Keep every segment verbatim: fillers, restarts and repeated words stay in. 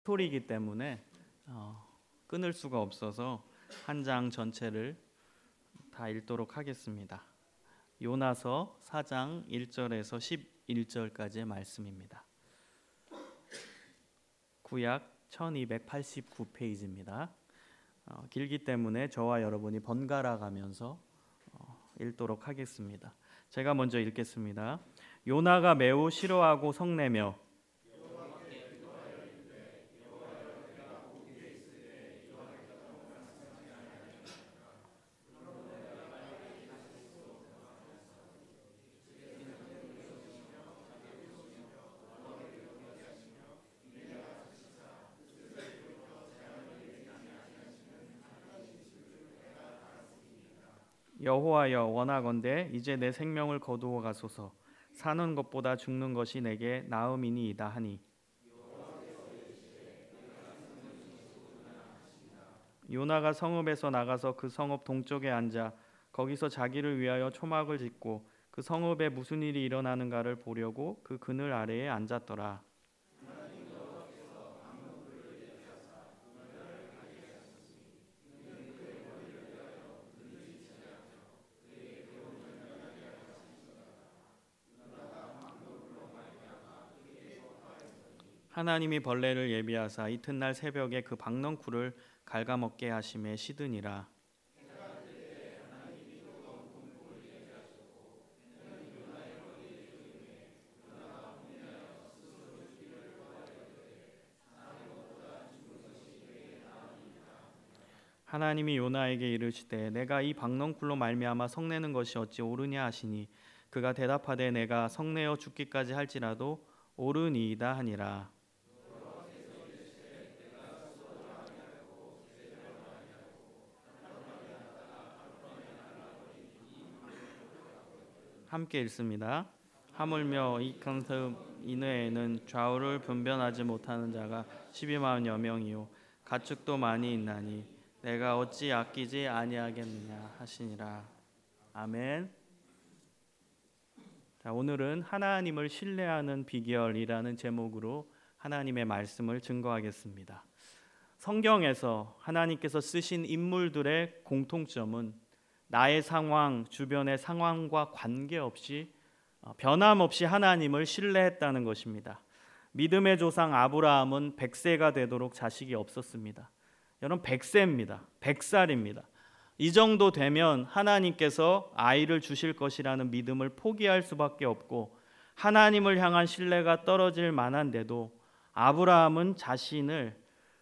스토리이기 때문에 어, 끊을 수가 없어서 한 장 전체를 다 읽도록 하겠습니다. 요나서 사 장 일 절에서 십일 절까지의 말씀입니다. 구약 천이백팔십구 페이지입니다. 어, 길기 때문에 저와 여러분이 번갈아 가면서 어, 읽도록 하겠습니다. 제가 먼저 읽겠습니다. 요나가 매우 싫어하고 성내며 여호와여 원하건대 이제 내 생명을 거두어 가소서. 사는 것보다 죽는 것이 내게 나음이니이다 하니 요나가 성읍에서 나가서 그 성읍 동쪽에 앉아 거기서 자기를 위하여 초막을 짓고 그 성읍에 무슨 일이 일어나는가를 보려고 그 그늘 아래에 앉았더라. 하나님이 벌레를 예비하사 이튿날 새벽에 그 박넝쿨을 갉아먹게 하심에 시드니라. 하나님이 요나에게 이르시되 내가 이 박넝쿨로 말미암아 성내는 것이 어찌 옳으냐 하시니 그가 대답하되 내가 성내어 죽기까지 할지라도 옳으니이다 하니라. 함께 읽습니다. 하물며 이 큰 성 이내에는 좌우를 분별하지 못하는 자가 십이만여 명이요 가축도 많이 있나니 내가 어찌 아끼지 아니하겠느냐 하시니라. 아멘. 자, 오늘은 하나님을 신뢰하는 비결이라는 제목으로 하나님의 말씀을 증거하겠습니다. 성경에서 하나님께서 쓰신 인물들의 공통점은 나의 상황, 주변의 상황과 관계없이 변함없이 하나님을 신뢰했다는 것입니다. 믿음의 조상 아브라함은 백 세가 되도록 자식이 없었습니다. 여러분 백 세입니다. 백 살입니다. 이 정도 되면 하나님께서 아이를 주실 것이라는 믿음을 포기할 수밖에 없고 하나님을 향한 신뢰가 떨어질 만한데도 아브라함은 자신을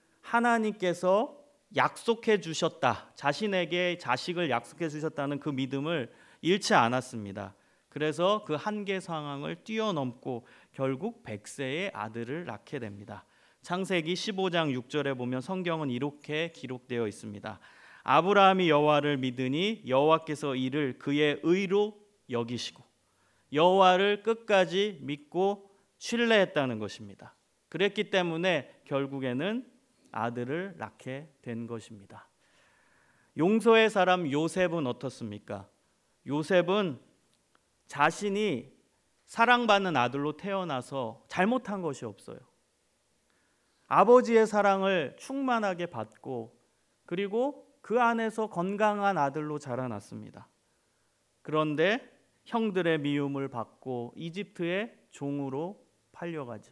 하나님께서 약속해 주셨다, 자신에게 자식을 약속해 주셨다는 그 믿음을 잃지 않았습니다. 그래서 그 한계 상황을 뛰어넘고 결국 백 세의 아들을 낳게 됩니다. 창세기 십오 장 육 절에 보면 성경은 이렇게 기록되어 있습니다. 아브라함이 여호와를 믿으니 여호와께서 이를 그의 의로 여기시고 여호와를 끝까지 믿고 신뢰했다는 것입니다. 그랬기 때문에 결국에는 아들을 낳게 된 것입니다. 용서의 사람 요셉은 어떻습니까? 요셉은 자신이 사랑받는 아들로 태어나서 잘못한 것이 없어요. 아버지의 사랑을 충만하게 받고 그리고 그 안에서 건강한 아들로 자라났습니다. 그런데 형들의 미움을 받고 이집트의 종으로 팔려가죠.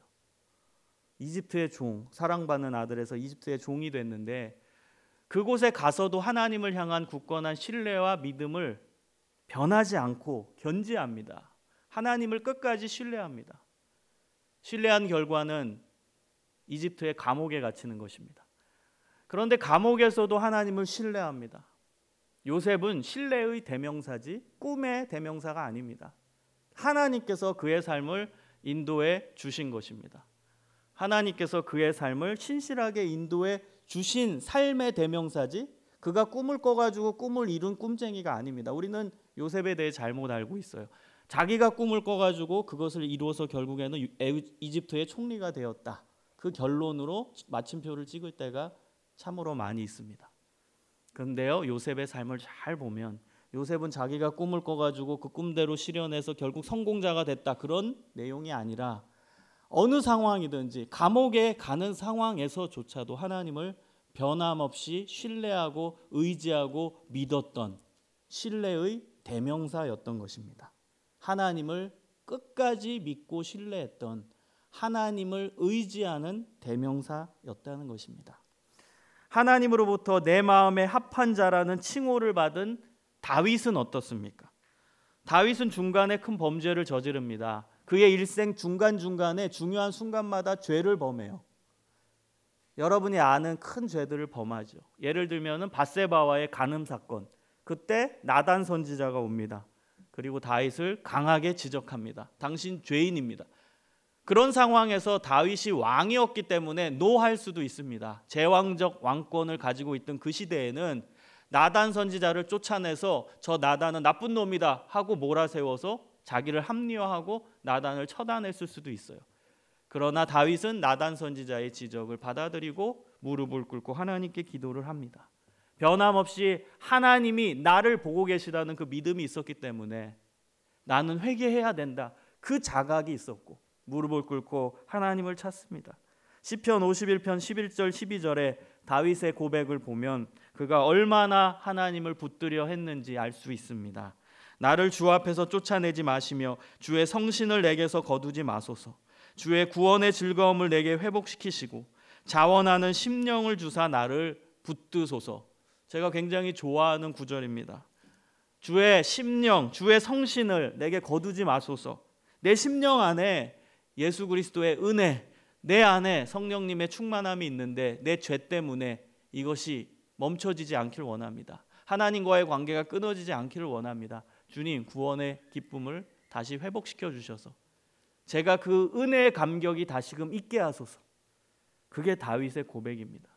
이집트의 종, 사랑받는 아들에서 이집트의 종이 됐는데 그곳에 가서도 하나님을 향한 굳건한 신뢰와 믿음을 변하지 않고 견지합니다. 하나님을 끝까지 신뢰합니다. 신뢰한 결과는 이집트의 감옥에 갇히는 것입니다. 그런데 감옥에서도 하나님을 신뢰합니다. 요셉은 신뢰의 대명사지 꿈의 대명사가 아닙니다. 하나님께서 그의 삶을 인도해 주신 것입니다. 하나님께서 그의 삶을 신실하게 인도해 주신 삶의 대명사지 그가 꿈을 꿔가지고 꿈을 이룬 꿈쟁이가 아닙니다. 우리는 요셉에 대해 잘못 알고 있어요. 자기가 꿈을 꿔가지고 그것을 이루어서 결국에는 이집트의 총리가 되었다. 그 결론으로 마침표를 찍을 때가 참으로 많이 있습니다. 그런데요, 요셉의 삶을 잘 보면 요셉은 자기가 꿈을 꿔가지고 그 꿈대로 실현해서 결국 성공자가 됐다 그런 내용이 아니라 어느 상황이든지 감옥에 가는 상황에서조차도 하나님을 변함없이 신뢰하고 의지하고 믿었던 신뢰의 대명사였던 것입니다. 하나님을 끝까지 믿고 신뢰했던 하나님을 의지하는 대명사였다는 것입니다. 하나님으로부터 내 마음에 합한 자라는 칭호를 받은 다윗은 어떻습니까? 다윗은 중간에 큰 범죄를 저지릅니다. 그의 일생 중간중간에 중요한 순간마다 죄를 범해요. 여러분이 아는 큰 죄들을 범하죠. 예를 들면 밧세바와의 간음 사건. 그때 나단 선지자가 옵니다. 그리고 다윗을 강하게 지적합니다. 당신 죄인입니다. 그런 상황에서 다윗이 왕이었기 때문에 노할 수도 있습니다. 제왕적 왕권을 가지고 있던 그 시대에는 나단 선지자를 쫓아내서 저 나단은 나쁜 놈이다 하고 몰아세워서 자기를 합리화하고 나단을 처단했을 수도 있어요. 그러나 다윗은 나단 선지자의 지적을 받아들이고 무릎을 꿇고 하나님께 기도를 합니다. 변함없이 하나님이 나를 보고 계시다는 그 믿음이 있었기 때문에 나는 회개해야 된다. 그 자각이 있었고 무릎을 꿇고 하나님을 찾습니다. 시편 오십일 편 십일 절 십이 절에 다윗의 고백을 보면 그가 얼마나 하나님을 붙들려 했는지 알 수 있습니다. 나를 주 앞에서 쫓아내지 마시며 주의 성신을 내게서 거두지 마소서. 주의 구원의 즐거움을 내게 회복시키시고 자원하는 심령을 주사 나를 붙드소서. 제가 굉장히 좋아하는 구절입니다. 주의 심령, 주의 성신을 내게 거두지 마소서. 내 심령 안에 예수 그리스도의 은혜, 내 안에 성령님의 충만함이 있는데 내 죄 때문에 이것이 멈춰지지 않기를 원합니다. 하나님과의 관계가 끊어지지 않기를 원합니다. 주님, 구원의 기쁨을 다시 회복시켜 주셔서 제가 그 은혜의 감격이 다시금 있게 하소서. 그게 다윗의 고백입니다.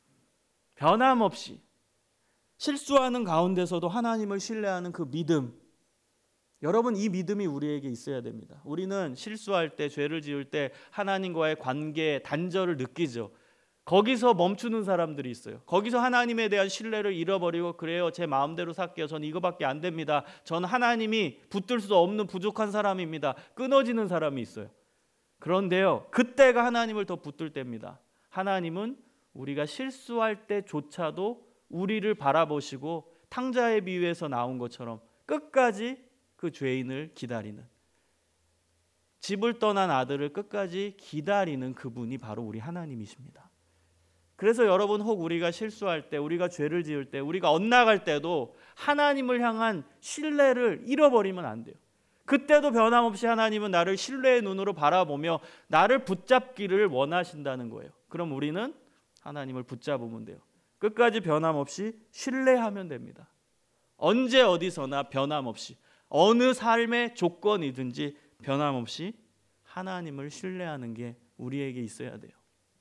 변함없이 실수하는 가운데서도 하나님을 신뢰하는 그 믿음, 여러분 이 믿음이 우리에게 있어야 됩니다. 우리는 실수할 때, 죄를 지을 때 하나님과의 관계의 단절을 느끼죠. 거기서 멈추는 사람들이 있어요. 거기서 하나님에 대한 신뢰를 잃어버리고 그래요, 제 마음대로 살게요, 전 이거밖에 안 됩니다, 전 하나님이 붙들 수 없는 부족한 사람입니다, 끊어지는 사람이 있어요. 그런데요, 그때가 하나님을 더 붙들 때입니다. 하나님은 우리가 실수할 때조차도 우리를 바라보시고 탕자의 비유에서 나온 것처럼 끝까지 그 죄인을 기다리는, 집을 떠난 아들을 끝까지 기다리는 그분이 바로 우리 하나님이십니다. 그래서 여러분, 혹 우리가 실수할 때, 우리가 죄를 지을 때, 우리가 엇나갈 때도 하나님을 향한 신뢰를 잃어버리면 안 돼요. 그때도 변함없이 하나님은 나를 신뢰의 눈으로 바라보며 나를 붙잡기를 원하신다는 거예요. 그럼 우리는 하나님을 붙잡으면 돼요. 끝까지 변함없이 신뢰하면 됩니다. 언제 어디서나 변함없이, 어느 삶의 조건이든지 변함없이 하나님을 신뢰하는 게 우리에게 있어야 돼요.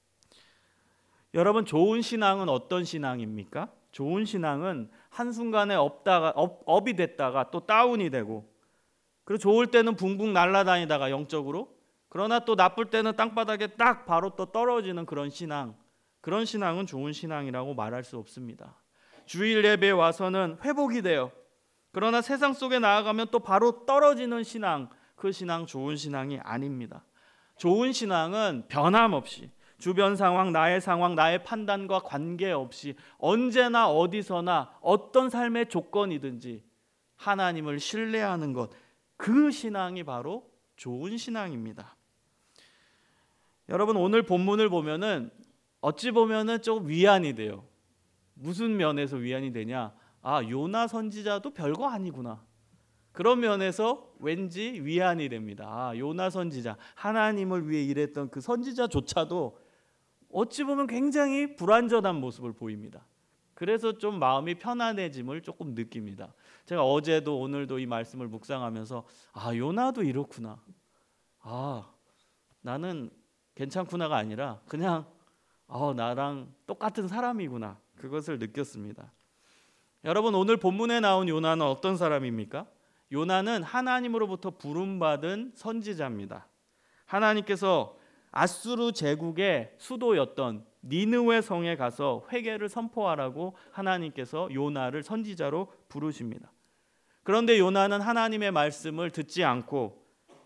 여러분, 좋은 신앙은 어떤 신앙입니까? 좋은 신앙은 한순간에 업다가, 업, 업이 됐다가 또 다운이 되고, 그리고 좋을 때는 붕붕 날아다니다가 영적으로, 그러나 또 나쁠 때는 땅바닥에 딱 바로 또 떨어지는 그런 신앙, 그런 신앙은 좋은 신앙이라고 말할 수 없습니다. 주일 예배에 와서는 회복이 돼요. 그러나 세상 속에 나아가면 또 바로 떨어지는 신앙, 그 신앙 좋은 신앙이 아닙니다. 좋은 신앙은 변함없이 주변 상황, 나의 상황, 나의 판단과 관계없이 언제나 어디서나 어떤 삶의 조건이든지 하나님을 신뢰하는 것, 그 신앙이 바로 좋은 신앙입니다. 여러분, 오늘 본문을 보면은 어찌 보면은 조금 위안이 돼요. 무슨 면에서 위안이 되냐? 아, 요나 선지자도 별거 아니구나. 그런 면에서 왠지 위안이 됩니다. 아, 요나 선지자, 하나님을 위해 일했던 그 선지자조차도 어찌 보면 굉장히 불완전한 모습을 보입니다. 그래서 좀 마음이 편안해짐을 조금 느낍니다. 제가 어제도 오늘도 이 말씀을 묵상하면서 아, 요나도 이렇구나. 아, 나는 괜찮구나가 아니라 그냥 아, 나랑 똑같은 사람이구나. 그것을 느꼈습니다. 여러분, 오늘 본문에 나온 요나는 어떤 사람입니까? 요나는 하나님으로부터 부름받은 선지자입니다. 하나님께서 아수르 제국의 수도였던 니느웨 성에 가서 회개를 선포하라고 하나님께서 요나를 선지자로 부르십니다. 그런데 요나는 하나님의 말씀을 듣지 않고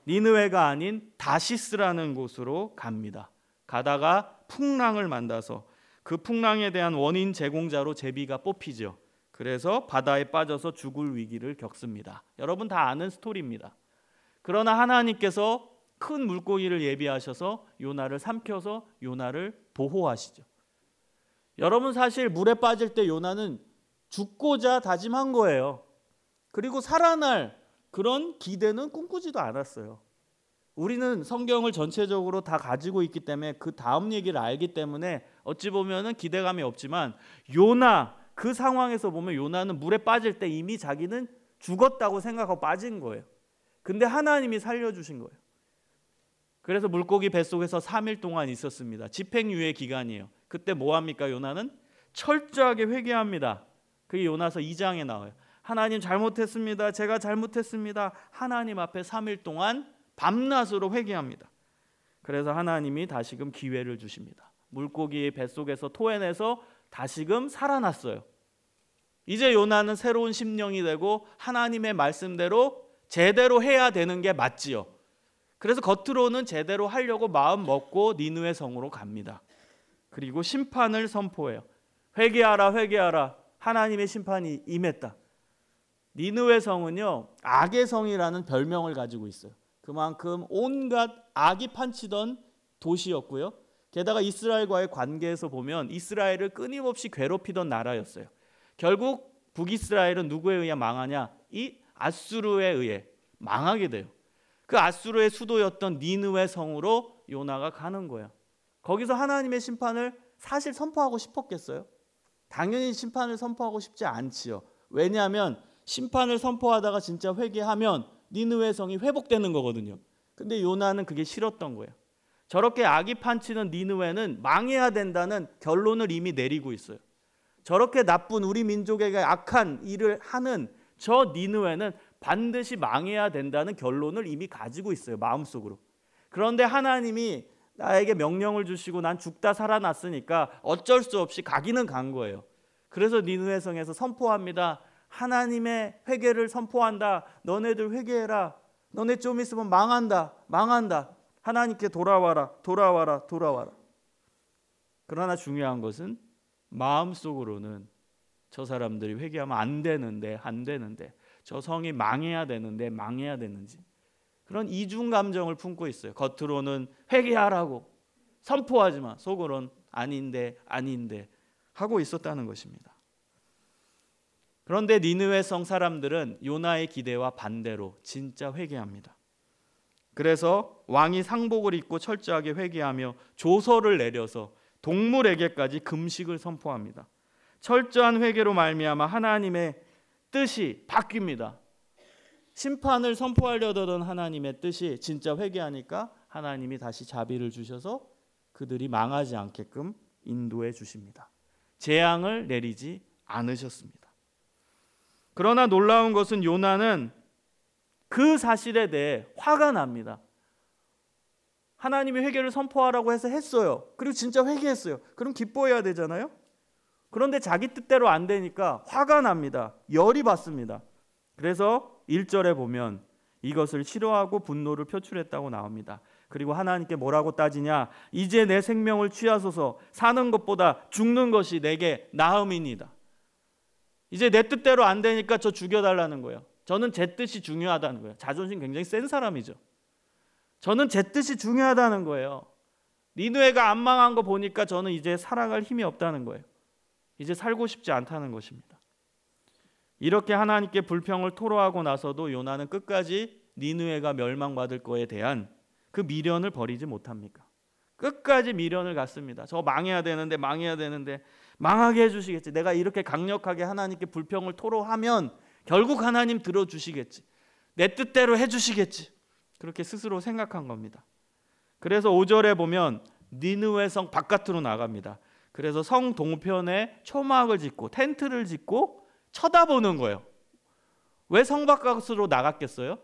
니느웨가 아닌 다시스라는 곳으로 갑니다. 가다가 풍랑을 만나서 그 풍랑에 대한 원인 제공자로 제비가 뽑히죠. 그래서 바다에 빠져서 죽을 위기를 겪습니다. 여러분 다 아는 스토리입니다. 그러나 하나님께서 큰 물고기를 예비하셔서 요나를 삼켜서 요나를 보호하시죠. 여러분 사실 물에 빠질 때 요나는 죽고자 다짐한 거예요. 그리고 살아날 그런 기대는 꿈꾸지도 않았어요. 우리는 성경을 전체적으로 다 가지고 있기 때문에 그 다음 얘기를 알기 때문에 어찌 보면은 기대감이 없지만 요나 그 상황에서 보면 요나는 물에 빠질 때 이미 자기는 죽었다고 생각하고 빠진 거예요. 근데 하나님이 살려주신 거예요. 그래서 물고기 뱃속에서 삼 일 동안 있었습니다. 집행유예 기간이에요. 그때 뭐 합니까? 요나는 철저하게 회개합니다. 그게 요나서 이 장에 나와요. 하나님 잘못했습니다. 제가 잘못했습니다. 하나님 앞에 삼 일 동안 밤낮으로 회개합니다. 그래서 하나님이 다시금 기회를 주십니다. 물고기의 뱃속에서 토해내서 다시금 살아났어요. 이제 요나는 새로운 심령이 되고 하나님의 말씀대로 제대로 해야 되는 게 맞지요. 그래서 겉으로는 제대로 하려고 마음 먹고 니느웨 성으로 갑니다. 그리고 심판을 선포해요. 회개하라 회개하라. 하나님의 심판이 임했다. 니느웨 성은요 악의 성이라는 별명을 가지고 있어요. 그만큼 온갖 악이 판치던 도시였고요. 게다가 이스라엘과의 관계에서 보면 이스라엘을 끊임없이 괴롭히던 나라였어요. 결국 북이스라엘은 누구에 의해 망하냐? 이 아수르에 의해 망하게 돼요. 그 아수르의 수도였던 니느웨 성으로 요나가 가는 거예요. 거기서 하나님의 심판을 사실 선포하고 싶었겠어요? 당연히 심판을 선포하고 싶지 않지요. 왜냐하면 심판을 선포하다가 진짜 회개하면 니느웨 성이 회복되는 거거든요. 근데 요나는 그게 싫었던 거예요. 저렇게 악이 판치는 니느웨는 망해야 된다는 결론을 이미 내리고 있어요. 저렇게 나쁜 우리 민족에게 악한 일을 하는 저 니느웨는 반드시 망해야 된다는 결론을 이미 가지고 있어요. 마음속으로. 그런데 하나님이 나에게 명령을 주시고 난 죽다 살아났으니까 어쩔 수 없이 가기는 간 거예요. 그래서 니느웨 성에서 선포합니다. 하나님의 회개를 선포한다. 너네들 회개해라. 너네 좀 있으면 망한다. 망한다. 하나님께 돌아와라. 돌아와라. 돌아와라. 그러나 중요한 것은 마음속으로는 저 사람들이 회개하면 안 되는데 안 되는데 저 성이 망해야 되는데 망해야 되는지 그런 이중 감정을 품고 있어요. 겉으로는 회개하라고 선포하지만 속으로는 아닌데 아닌데 하고 있었다는 것입니다. 그런데 니느웨 성 사람들은 요나의 기대와 반대로 진짜 회개합니다. 그래서 왕이 상복을 입고 철저하게 회개하며 조서를 내려서 동물에게까지 금식을 선포합니다. 철저한 회개로 말미암아 하나님의 뜻이 바뀝니다. 심판을 선포하려던 하나님의 뜻이 진짜 회개하니까 하나님이 다시 자비를 주셔서 그들이 망하지 않게끔 인도해 주십니다. 재앙을 내리지 않으셨습니다. 그러나 놀라운 것은 요나는 그 사실에 대해 화가 납니다. 하나님이 회개를 선포하라고 해서 했어요. 그리고 진짜 회개했어요. 그럼 기뻐해야 되잖아요. 그런데 자기 뜻대로 안 되니까 화가 납니다. 열이 받습니다. 그래서 일 절에 보면 이것을 싫어하고 분노를 표출했다고 나옵니다. 그리고 하나님께 뭐라고 따지냐? 이제 내 생명을 취하소서. 사는 것보다 죽는 것이 내게 나음이니이다. 이제 내 뜻대로 안 되니까 저 죽여달라는 거예요. 저는 제 뜻이 중요하다는 거예요. 자존심 굉장히 센 사람이죠. 저는 제 뜻이 중요하다는 거예요. 니느웨가 안 망한 거 보니까 저는 이제 살아갈 힘이 없다는 거예요. 이제 살고 싶지 않다는 것입니다. 이렇게 하나님께 불평을 토로하고 나서도 요나는 끝까지 니느웨가 멸망받을 거에 대한 그 미련을 버리지 못합니까? 끝까지 미련을 갖습니다. 저 망해야 되는데 망해야 되는데 망하게 해주시겠지. 내가 이렇게 강력하게 하나님께 불평을 토로하면 결국 하나님 들어주시겠지. 내 뜻대로 해주시겠지. 그렇게 스스로 생각한 겁니다. 그래서 오 절에 보면 니느웨 성 바깥으로 나갑니다. 그래서 성 동편에 초막을 짓고 텐트를 짓고 쳐다보는 거예요. 왜 성 바깥으로 나갔겠어요?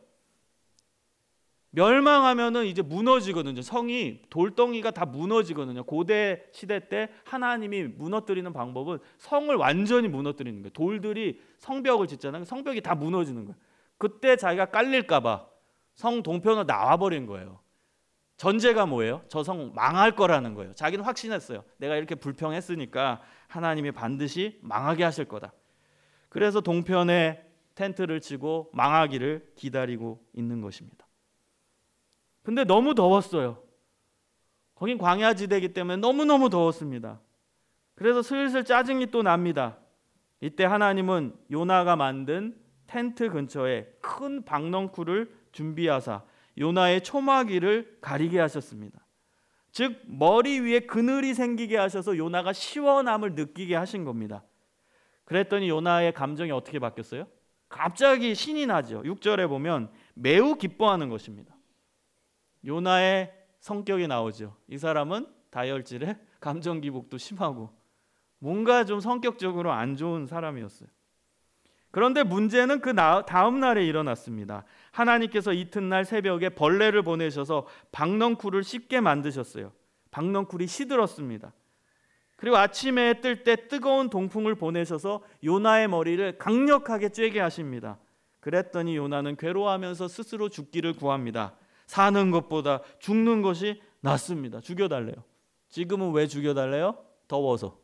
멸망하면은 이제 무너지거든요. 성이 돌덩이가 다 무너지거든요. 고대 시대 때 하나님이 무너뜨리는 방법은 성을 완전히 무너뜨리는 거예요. 돌들이 성벽을 짓잖아요. 성벽이 다 무너지는 거예요. 그때 자기가 깔릴까 봐 성 동편으로 나와버린 거예요. 전제가 뭐예요? 저 성 망할 거라는 거예요. 자기는 확신했어요. 내가 이렇게 불평했으니까 하나님이 반드시 망하게 하실 거다. 그래서 동편에 텐트를 치고 망하기를 기다리고 있는 것입니다. 근데 너무 더웠어요. 거긴 광야지대이기 때문에 너무너무 더웠습니다. 그래서 슬슬 짜증이 또 납니다. 이때 하나님은 요나가 만든 텐트 근처에 큰 박넝쿨을 준비하사 요나의 초마귀를 가리게 하셨습니다. 즉 머리 위에 그늘이 생기게 하셔서 요나가 시원함을 느끼게 하신 겁니다. 그랬더니 요나의 감정이 어떻게 바뀌었어요? 갑자기 신이 나죠. 육 절에 보면 매우 기뻐하는 것입니다. 요나의 성격이 나오죠. 이 사람은 다혈질에 감정 기복도 심하고 뭔가 좀 성격적으로 안 좋은 사람이었어요. 그런데 문제는 그 다음 날에 일어났습니다. 하나님께서 이튿날 새벽에 벌레를 보내셔서 박넝쿨을 씹게 만드셨어요. 박넝쿨이 시들었습니다. 그리고 아침에 뜰 때 뜨거운 동풍을 보내셔서 요나의 머리를 강력하게 쬐게 하십니다. 그랬더니 요나는 괴로워하면서 스스로 죽기를 구합니다. 사는 것보다 죽는 것이 낫습니다. 죽여달래요. 지금은 왜 죽여달래요? 더워서.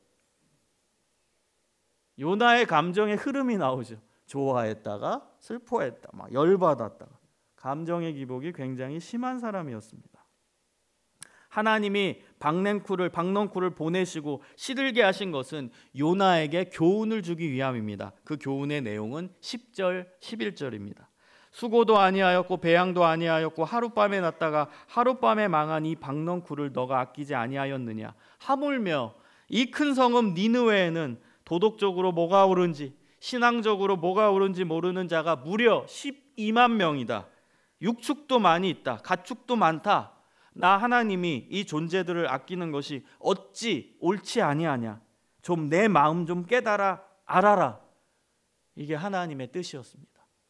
요나의 감정의 흐름이 나오죠. 좋아했다가 슬퍼했다, 막 열받았다가. 감정의 기복이 굉장히 심한 사람이었습니다. 하나님이 박냉쿨을, 박넝쿨을 보내시고 시들게 하신 것은 요나에게 교훈을 주기 위함입니다. 그 교훈의 내용은 십 절, 십일 절입니다. 수고도 아니하였고 배양도 아니하였고 하룻밤에 났다가 하룻밤에 망한 이 박넝쿨을 너가 아끼지 아니하였느냐. 하물며 이 큰 성읍 니느웨에는 도덕적으로 뭐가 옳은지 신앙적으로 뭐가 옳은지 모르는 자가 무려 십이만 명이다. 육축도 많이 있다. 가축도 많다. 나 하나님이 이 존재들을 아끼는 것이 어찌 옳지 아니하냐. 좀 내 마음 좀 깨달아 알아라. 이게 하나님의 뜻이었습니다.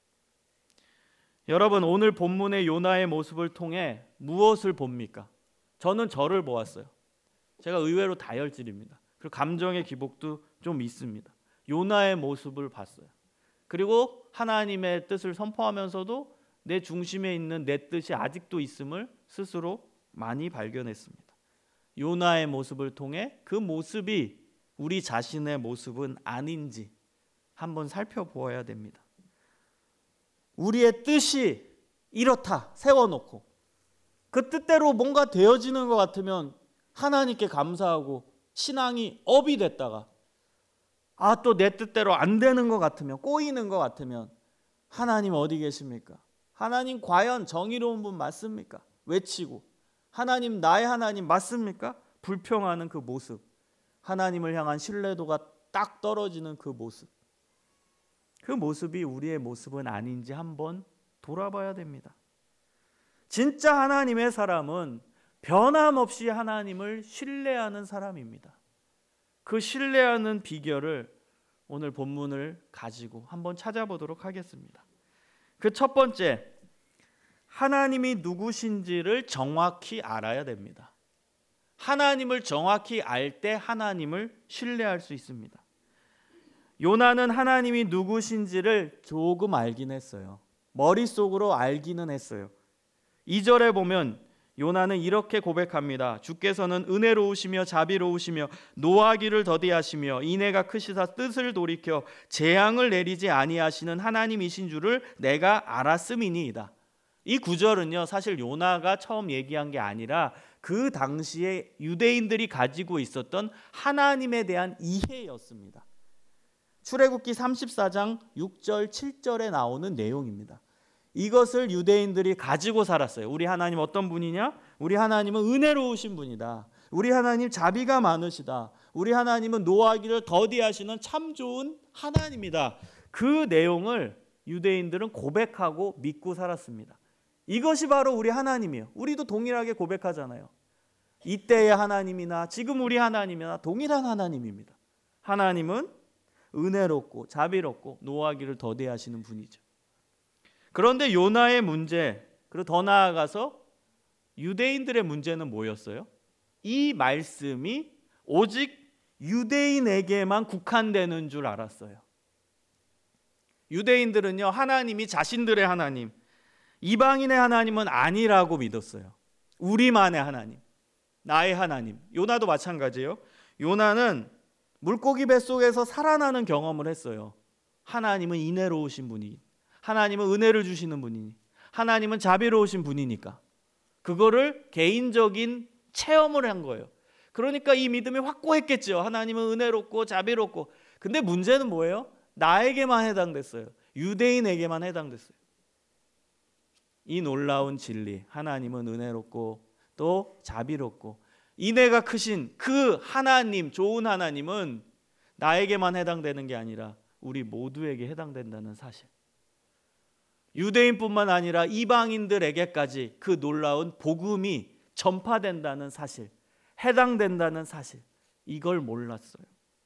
여러분, 오늘 본문의 요나의 모습을 통해 무엇을 봅니까? 저는 저를 보았어요. 제가 의외로 다혈질입니다. 그리고 감정의 기복도 좀 있습니다. 요나의 모습을 봤어요. 그리고 하나님의 뜻을 선포하면서도 내 중심에 있는 내 뜻이 아직도 있음을 스스로 많이 발견했습니다. 요나의 모습을 통해 그 모습이 우리 자신의 모습은 아닌지 한번 살펴보아야 됩니다. 우리의 뜻이 이렇다 세워놓고 그 뜻대로 뭔가 되어지는 것 같으면 하나님께 감사하고 신앙이 업이 됐다가 아, 또 내 뜻대로 안 되는 것 같으면 꼬이는 것 같으면 하나님 어디 계십니까? 하나님 과연 정의로운 분 맞습니까? 외치고 하나님 나의 하나님 맞습니까? 불평하는 그 모습, 하나님을 향한 신뢰도가 딱 떨어지는 그 모습, 그 모습이 우리의 모습은 아닌지 한번 돌아봐야 됩니다. 진짜 하나님의 사람은 변함없이 하나님을 신뢰하는 사람입니다. 그 신뢰하는 비결을 오늘 본문을 가지고 한번 찾아보도록 하겠습니다. 그 첫 번째, 하나님이 누구신지를 정확히 알아야 됩니다. 하나님을 정확히 알 때 하나님을 신뢰할 수 있습니다. 요나는 하나님이 누구신지를 조금 알긴 했어요. 머릿속으로 알기는 했어요. 이 절에 보면 요나는 이렇게 고백합니다. 주께서는 은혜로우시며 자비로우시며 노하기를 더디하시며 인애가 크시사 뜻을 돌이켜 재앙을 내리지 아니하시는 하나님이신 줄을 내가 알았음이니이다. 이 구절은요, 사실 요나가 처음 얘기한 게 아니라 그 당시에 유대인들이 가지고 있었던 하나님에 대한 이해였습니다. 출애굽기 삼십사 장 육 절 칠 절에 나오는 내용입니다. 이것을 유대인들이 가지고 살았어요. 우리 하나님 어떤 분이냐? 우리 하나님은 은혜로우신 분이다. 우리 하나님 자비가 많으시다. 우리 하나님은 노하기를 더디하시는 참 좋은 하나님이다. 그 내용을 유대인들은 고백하고 믿고 살았습니다. 이것이 바로 우리 하나님이에요. 우리도 동일하게 고백하잖아요. 이때의 하나님이나 지금 우리 하나님이나 동일한 하나님입니다. 하나님은 은혜롭고 자비롭고 노하기를 더디하시는 분이죠. 그런데 요나의 문제, 그리고 더 나아가서 유대인들의 문제는 뭐였어요? 이 말씀이 오직 유대인에게만 국한되는 줄 알았어요. 유대인들은요, 하나님이 자신들의 하나님, 이방인의 하나님은 아니라고 믿었어요. 우리만의 하나님, 나의 하나님. 요나도 마찬가지예요. 요나는 물고기 뱃속에서 살아나는 경험을 했어요. 하나님은 인애로우신 분이, 하나님은 은혜를 주시는 분이니, 하나님은 자비로우신 분이니까 그거를 개인적인 체험을 한 거예요. 그러니까 이 믿음이 확고했겠죠. 하나님은 은혜롭고 자비롭고. 근데 문제는 뭐예요? 나에게만 해당됐어요. 유대인에게만 해당됐어요. 이 놀라운 진리, 하나님은 은혜롭고 또 자비롭고 인애가 크신 그 하나님, 좋은 하나님은 나에게만 해당되는 게 아니라 우리 모두에게 해당된다는 사실. 유대인뿐만 아니라 이방인들에게까지 그 놀라운 복음이 전파된다는 사실, 해당된다는 사실, 이걸 몰랐어요.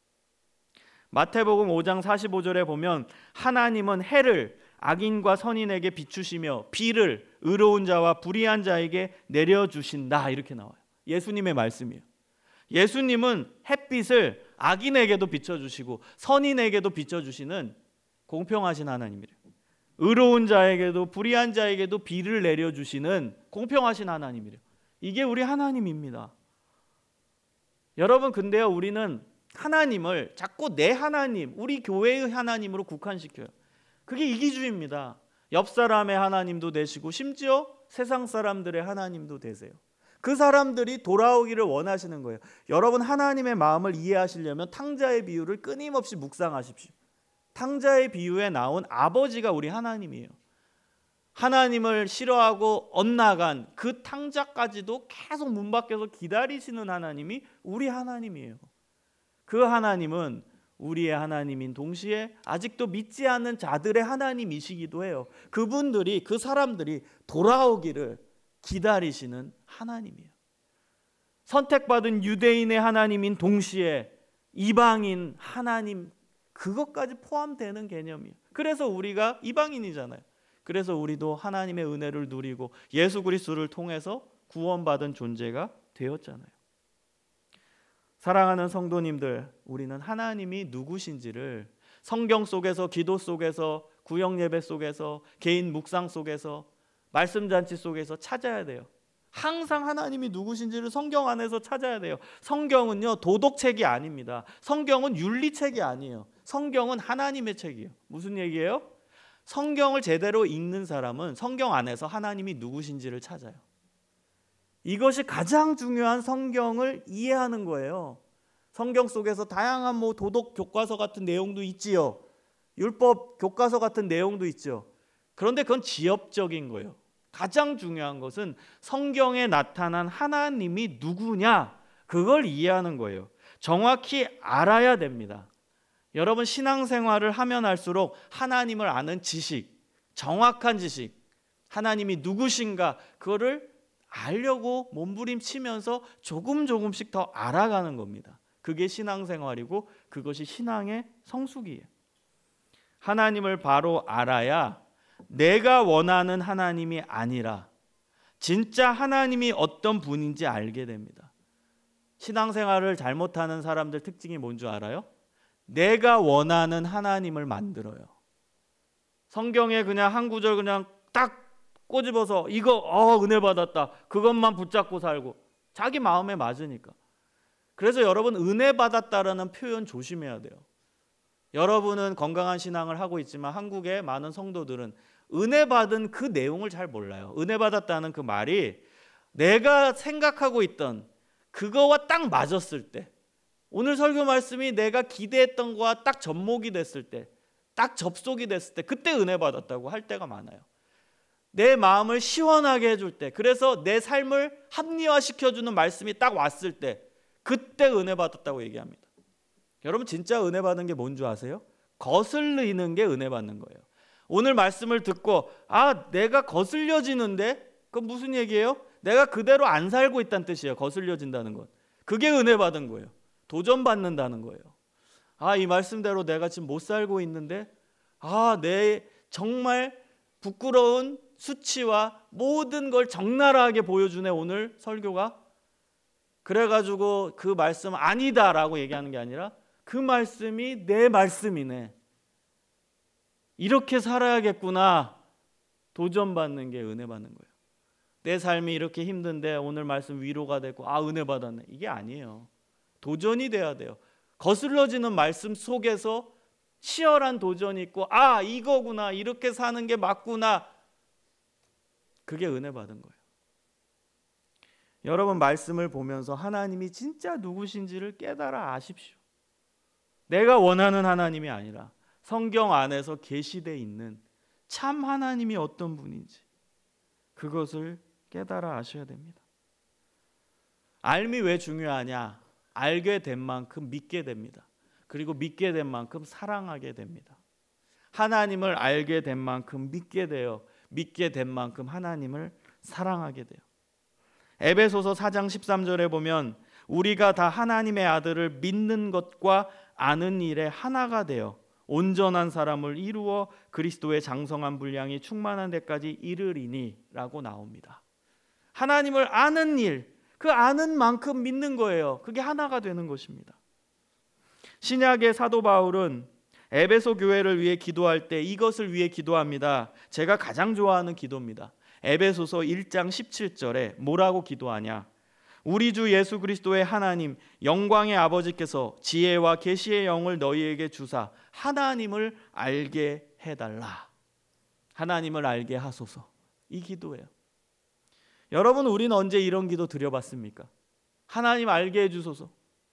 마태복음 오 장 사십오 절에 보면 하나님은 해를 악인과 선인에게 비추시며 비를 의로운 자와 불의한 자에게 내려주신다, 이렇게 나와요. 예수님의 말씀이에요. 예수님은 햇빛을 악인에게도 비춰주시고 선인에게도 비춰주시는 공평하신 하나님이래요. 의로운 자에게도 불의한 자에게도 비를 내려주시는 공평하신 하나님이래요. 이게 우리 하나님입니다. 여러분, 근데요, 우리는 하나님을 자꾸 내 하나님, 우리 교회의 하나님으로 국한시켜요. 그게 이기주의입니다. 옆 사람의 하나님도 되시고 심지어 세상 사람들의 하나님도 되세요. 그 사람들이 돌아오기를 원하시는 거예요. 여러분, 하나님의 마음을 이해하시려면 탕자의 비유를 끊임없이 묵상하십시오. 탕자의 비유에 나온 아버지가 우리 하나님이에요. 하나님을 싫어하고 엇나간 그 탕자까지도 계속 문 밖에서 기다리시는 하나님이 우리 하나님이에요. 그 하나님은 우리의 하나님인 동시에 아직도 믿지 않는 자들의 하나님이시기도 해요. 그분들이, 그 사람들이 돌아오기를 기다리시는 하나님이에요. 선택받은 유대인의 하나님인 동시에 이방인 하나님, 그것까지 포함되는 개념이에요. 그래서 우리가 이방인이잖아요. 그래서 우리도 하나님의 은혜를 누리고 예수 그리스도를 통해서 구원받은 존재가 되었잖아요. 사랑하는 성도님들, 우리는 하나님이 누구신지를 성경 속에서, 기도 속에서, 구역 예배 속에서, 개인 묵상 속에서, 말씀잔치 속에서 찾아야 돼요. 항상 하나님이 누구신지를 성경 안에서 찾아야 돼요. 성경은요, 도덕책이 아닙니다. 성경은 윤리책이 아니에요. 성경은 하나님의 책이에요. 무슨 얘기예요? 성경을 제대로 읽는 사람은 성경 안에서 하나님이 누구신지를 찾아요. 이것이 가장 중요한 성경을 이해하는 거예요. 성경 속에서 다양한 뭐 도덕 교과서 같은 내용도 있지요. 율법 교과서 같은 내용도 있죠. 그런데 그건 지엽적인 거예요. 가장 중요한 것은 성경에 나타난 하나님이 누구냐, 그걸 이해하는 거예요. 정확히 알아야 됩니다. 여러분, 신앙생활을 하면 할수록 하나님을 아는 지식, 정확한 지식, 하나님이 누구신가, 그거를 알려고 몸부림치면서 조금 조금씩 더 알아가는 겁니다. 그게 신앙생활이고 그것이 신앙의 성숙이에요. 하나님을 바로 알아야 내가 원하는 하나님이 아니라 진짜 하나님이 어떤 분인지 알게 됩니다. 신앙생활을 잘못하는 사람들 특징이 뭔 줄 알아요? 내가 원하는 하나님을 만들어요. 성경에 그냥 한 구절 그냥 딱 꼬집어서 이거 어 은혜 받았다, 그것만 붙잡고 살고, 자기 마음에 맞으니까. 그래서 여러분, 은혜 받았다라는 표현 조심해야 돼요. 여러분은 건강한 신앙을 하고 있지만 한국의 많은 성도들은 은혜 받은 그 내용을 잘 몰라요. 은혜 받았다는 그 말이 내가 생각하고 있던 그거와 딱 맞았을 때, 오늘 설교 말씀이 내가 기대했던 거와 딱 접목이 됐을 때, 딱 접속이 됐을 때, 그때 은혜 받았다고 할 때가 많아요. 내 마음을 시원하게 해줄 때, 그래서 내 삶을 합리화시켜주는 말씀이 딱 왔을 때, 그때 은혜 받았다고 얘기합니다. 여러분, 진짜 은혜 받는 게 뭔 줄 아세요? 거슬리는 게 은혜 받는 거예요. 오늘 말씀을 듣고 아, 내가 거슬려지는데, 그건 무슨 얘기예요? 내가 그대로 안 살고 있다는 뜻이에요. 거슬려진다는 건. 그게 은혜 받은 거예요. 도전받는다는 거예요. 아, 이 말씀대로 내가 지금 못 살고 있는데, 아, 내 정말 부끄러운 수치와 모든 걸 적나라하게 보여주네, 오늘 설교가. 그래가지고 그 말씀 아니다라고 얘기하는 게 아니라 그 말씀이 내 말씀이네, 이렇게 살아야겠구나, 도전받는 게 은혜 받는 거예요. 내 삶이 이렇게 힘든데 오늘 말씀 위로가 되고 아 은혜 받았네. 이게 아니에요. 도전이 돼야 돼요. 거슬러지는 말씀 속에서 치열한 도전이 있고 아 이거구나, 이렇게 사는 게 맞구나, 그게 은혜 받은 거예요. 여러분, 말씀을 보면서 하나님이 진짜 누구신지를 깨달아 아십시오. 내가 원하는 하나님이 아니라 성경 안에서 계시되어 있는 참 하나님이 어떤 분인지 그것을 깨달아 아셔야 됩니다. 알미 왜 중요하냐? 알게 된 만큼 믿게 됩니다. 그리고 믿게 된 만큼 사랑하게 됩니다. 하나님을 알게 된 만큼 믿게 돼요. 믿게 된 만큼 하나님을 사랑하게 돼요. 에베소서 사 장 십삼 절에 보면 우리가 다 하나님의 아들을 믿는 것과 아는 일에 하나가 되어 온전한 사람을 이루어 그리스도의 장성한 분량이 충만한 데까지 이르리니 라고 나옵니다. 하나님을 아는 일, 그 아는 만큼 믿는 거예요. 그게 하나가 되는 것입니다. 신약의 사도 바울은 에베소 교회를 위해 기도할 때 이것을 위해 기도합니다. 제가 가장 좋아하는 기도입니다. 에베소서 일 장 십칠 절에 뭐라고 기도하냐? 우리 주 예수 그리스도의 하나님 영광의 아버지께서 지혜와 계시의 영을 너희에게 주사 하나님을 알게 해달라. 하나님을 알게 하소서. 이 기도예요. 여러분, 우리는 언제 이런 기도 드려봤습니까? 하나님 알게 해주소서.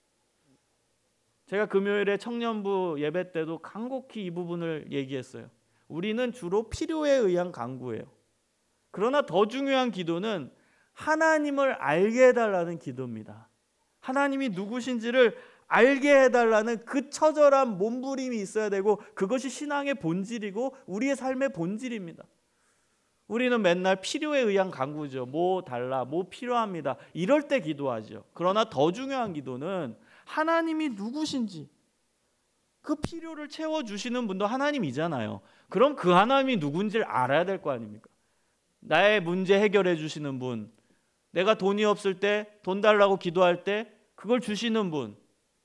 제가 금요일에 청년부 예배 때도 간곡히 이 부분을 얘기했어요. 우리는 주로 필요에 의한 간구예요. 그러나 더 중요한 기도는 하나님을 알게 해달라는 기도입니다. 하나님이 누구신지를 알게 해달라는 그 처절한 몸부림이 있어야 되고 그것이 신앙의 본질이고 우리의 삶의 본질입니다. 우리는 맨날 필요에 의한 간구죠. 뭐 달라, 뭐 필요합니다. 이럴 때 기도하죠. 그러나 더 중요한 기도는 하나님이 누구신지, 그 필요를 채워주시는 분도 하나님이잖아요. 그럼 그 하나님이 누군지를 알아야 될 거 아닙니까? 나의 문제 해결해 주시는 분, 내가 돈이 없을 때 돈 달라고 기도할 때 그걸 주시는 분,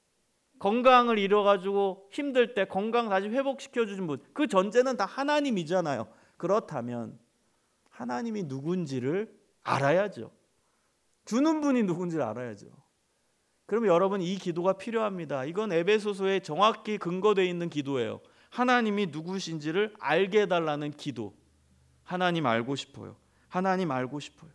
건강을 잃어가지고 힘들 때 건강 다시 회복시켜 주신 분, 그 전제는 다 하나님이잖아요. 그렇다면 하나님이 누군지를 알아야죠. 주는 분이 누군지를 알아야죠. 그럼 여러분, 이 기도가 필요합니다. 이건 에베소서에 정확히 근거되어 있는 기도예요. 하나님이 누구신지를 알게 해달라는 기도. 하나님 알고 싶어요. 하나님 알고 싶어요.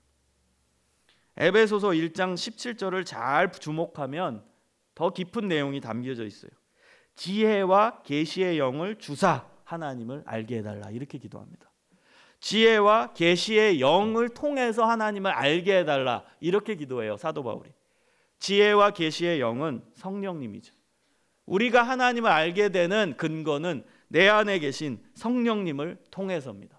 에베소서 일 장 십칠 절을 잘 주목하면 더 깊은 내용이 담겨져 있어요. 지혜와 계시의 영을 주사 하나님을 알게 해달라, 이렇게 기도합니다. 지혜와 계시의 영을 통해서 하나님을 알게 해달라, 이렇게 기도해요, 사도 바울이. 지혜와 계시의 영은 성령님이죠. 우리가 하나님을 알게 되는 근거는 내 안에 계신 성령님을 통해서입니다.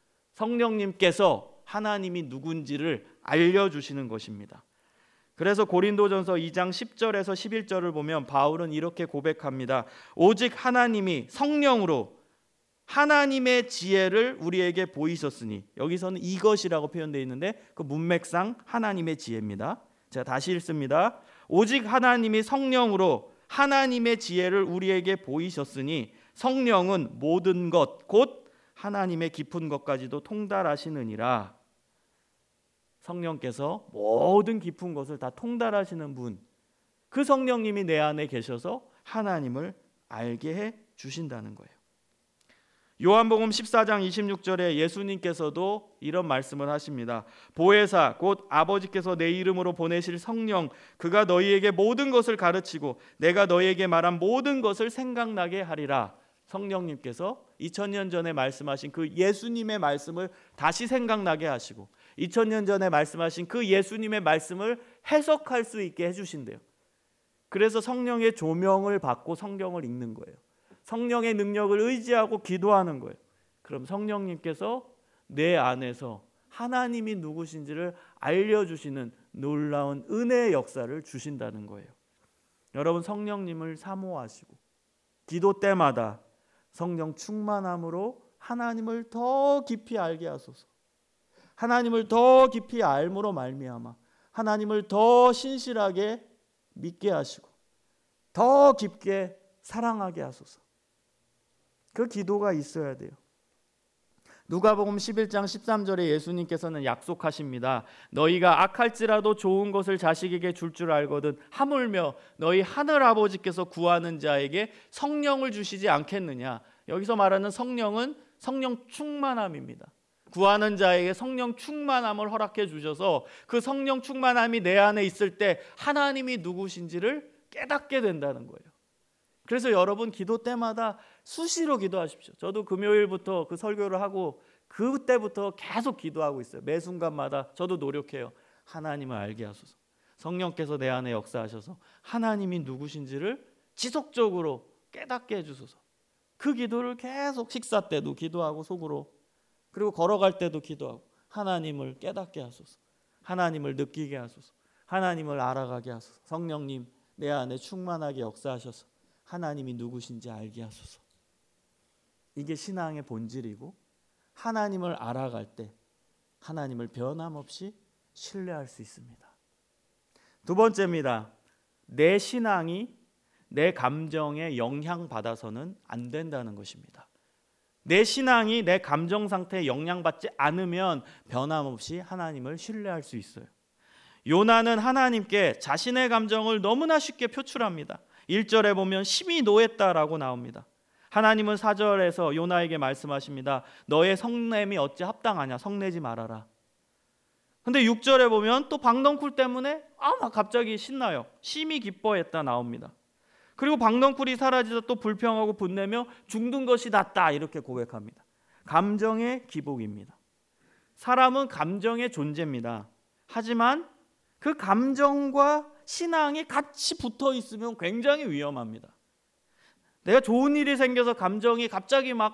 성령님께서 하나님이 누군지를 알려주시는 것입니다. 그래서 고린도전서 이 장 십 절에서 십일 절을 보면 바울은 이렇게 고백합니다. 오직 하나님이 성령으로 하나님의 지혜를 우리에게 보이셨으니, 여기서는 이것이라고 표현되어 있는데 그 문맥상 하나님의 지혜입니다. 제가 다시 읽습니다. 오직 하나님이 성령으로 하나님의 지혜를 우리에게 보이셨으니 성령은 모든 것 곧 하나님의 깊은 것까지도 통달하시느니라. 성령께서 모든 깊은 것을 다 통달하시는 분, 그 성령님이 내 안에 계셔서 하나님을 알게 해 주신다는 거예요. 요한복음 십사 장 이십육 절에 예수님께서도 이런 말씀을 하십니다. 보혜사 곧 아버지께서 내 이름으로 보내실 성령, 그가 너희에게 모든 것을 가르치고 내가 너희에게 말한 모든 것을 생각나게 하리라. 성령님께서 이천 년 전에 말씀하신 그 예수님의 말씀을 다시 생각나게 하시고 이천 년 전에 말씀하신 그 예수님의 말씀을 해석할 수 있게 해주신대요. 그래서 성령의 조명을 받고 성경을 읽는 거예요. 성령의 능력을 의지하고 기도하는 거예요. 그럼 성령님께서 내 안에서 하나님이 누구신지를 알려주시는 놀라운 은혜의 역사를 주신다는 거예요. 여러분, 성령님을 사모하시고 기도 때마다 성령 충만함으로 하나님을 더 깊이 알게 하소서. 하나님을 더 깊이 알므로 말미암아 하나님을 더 신실하게 믿게 하시고 더 깊게 사랑하게 하소서. 그 기도가 있어야 돼요. 누가복음 십일 장 십삼 절에 예수님께서는 약속하십니다. 너희가 악할지라도 좋은 것을 자식에게 줄 줄 알거든 하물며 너희 하늘 아버지께서 구하는 자에게 성령을 주시지 않겠느냐. 여기서 말하는 성령은 성령 충만함입니다. 구하는 자에게 성령 충만함을 허락해 주셔서 그 성령 충만함이 내 안에 있을 때 하나님이 누구신지를 깨닫게 된다는 거예요. 그래서 여러분 기도 때마다 수시로 기도하십시오. 저도 금요일부터 그 설교를 하고 그때부터 계속 기도하고 있어요. 매 순간마다 저도 노력해요. 하나님을 알게 하소서. 성령께서 내 안에 역사하셔서 하나님이 누구신지를 지속적으로 깨닫게 해주소서. 그 기도를 계속 식사 때도 기도하고 속으로, 그리고 걸어갈 때도 기도하고 하나님을 깨닫게 하소서. 하나님을 느끼게 하소서. 하나님을 알아가게 하소서. 성령님 내 안에 충만하게 역사하셔서 하나님이 누구신지 알게 하소서. 이게 신앙의 본질이고, 하나님을 알아갈 때 하나님을 변함없이 신뢰할 수 있습니다. 두 번째입니다. 내 신앙이 내 감정에 영향받아서는 안 된다는 것입니다. 내 신앙이 내 감정 상태에 영향받지 않으면 변함없이 하나님을 신뢰할 수 있어요. 요나는 하나님께 자신의 감정을 너무나 쉽게 표출합니다. 일 절에 보면 심히 노했다라고 나옵니다. 하나님은 사 절에서 요나에게 말씀하십니다. 너의 성냄이 어찌 합당하냐, 성내지 말아라. 근데 육 절에 보면 또 박넝쿨 때문에 아, 막 갑자기 신나요. 심히 기뻐했다 나옵니다. 그리고 박넝쿨이 사라지자 또 불평하고 분내며 죽는 것이 낫다 이렇게 고백합니다. 감정의 기복입니다. 사람은 감정의 존재입니다. 하지만 그 감정과 신앙이 같이 붙어 있으면 굉장히 위험합니다. 내가 좋은 일이 생겨서 감정이 갑자기 막